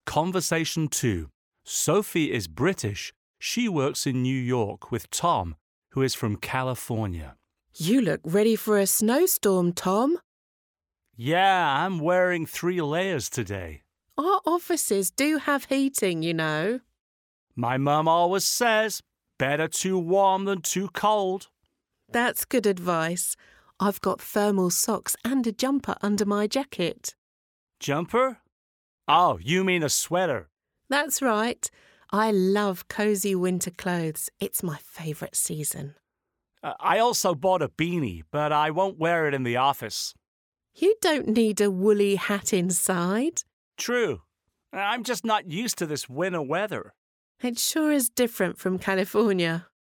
Conversation 2. Sophie is British. She works in New York with Tom, who is from California. You look ready for a snowstorm, Tom. Yeah, I'm wearing 3 layers today. Our offices do have heating, you know. My mum always says, better too warm than too cold. That's good advice. I've got thermal socks and a jumper under my jacket. Jumper? Oh, you mean a sweater. That's right. I love cosy winter clothes. It's my favourite season. I also bought a beanie, but I won't wear it in the office. You don't need a woolly hat inside. True. I'm just not used to this winter weather. It sure is different from California.